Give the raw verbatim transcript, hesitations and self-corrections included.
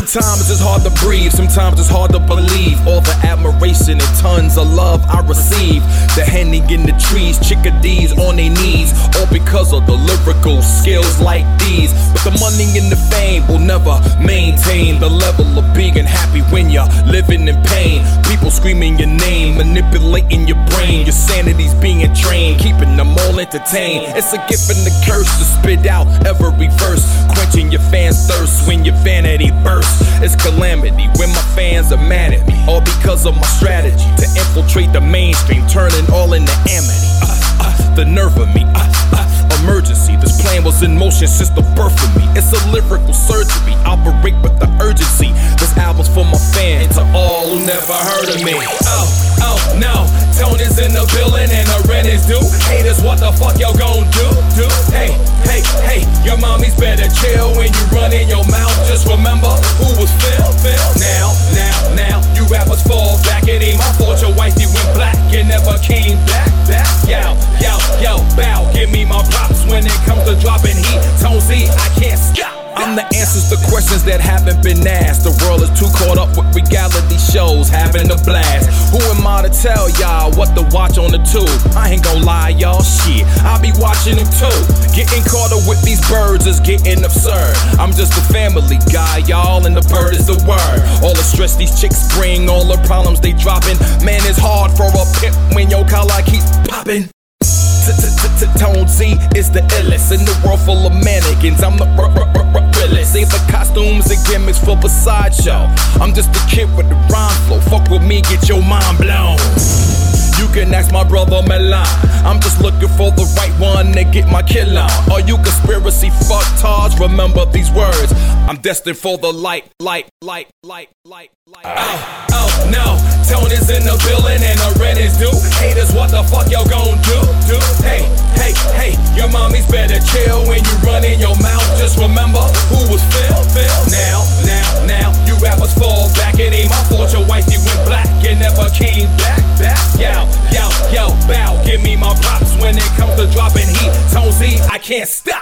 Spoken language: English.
Sometimes it's hard to breathe, sometimes it's hard to believe all the admiration and tons of love I receive. The Henny in the trees, chickadees on their knees, all because of the lyrical skills like these. But the money and the fame will never maintain the level of being happy when you're living in pain. People screaming your name, manipulating your brain. Your sanity's being trained, keeping them all entertained. It's a gift and a curse to spit out every verse, quenching your fans' thirst when your vanity bursts. It's calamity when my fans are mad at me, all because of my strategy to infiltrate the mainstream, turning all into amity. Uh, uh, the nerve of me, uh, uh, emergency. This plan was in motion since the birth of me. It's a lyrical surgery, operate with the urgency. This album's for my fans, to all who never heard of me. Oh, oh, no, Tony's in the building and the rent is due. Haters, what the fuck y'all gon' do? Do? Hey, hey, hey, your mommy's better chill when you run in your mouth. Just remember who was Phil, Phil. Now, now, now, you rappers fall back. It ain't my fault your wifey went black and never came back, back. Yo, yo, yo, bow, give me my props when it comes to dropping heat. Tone Z, I can't stop. I'm the answers to questions that haven't been asked. The world is too caught up with reality shows, having a blast. Who am I to tell y'all what to watch on the tube? I ain't gon' lie, y'all, shit, I be watching them too. Getting caught up with these birds is getting absurd. I'm just a family guy, y'all, and the bird is the word. All the stress these chicks bring, all the problems they dropping. Man, it's hard for a pimp when your collar keeps popping. Tone Z is the illest in the world full of mannequins. I'm the realest. Save the costumes and gimmicks for the sideshow. I'm just a kid with the rhyme flow. Fuck with me, get your mind blown. You can ask my brother Milan. I'm just looking for the right one to get my kill on. Are you conspiracy fucktards? Remember these words. I'm destined for the light, light, light, light, light, light. Oh, oh, no. Tony's in the building and the rent is due. Haters, what the fuck y'all gon' do? Do? Hey, hey, hey, your mommy's better chill when you run in your mouth. Just remember who was Phil, Phil. Now, now, now, you rappers fall back. It ain't my fault your wifey went black and never came back, back. Yo, yo, yo, bow, give me my props when it comes to dropping heat. Tone Z, I can't stop.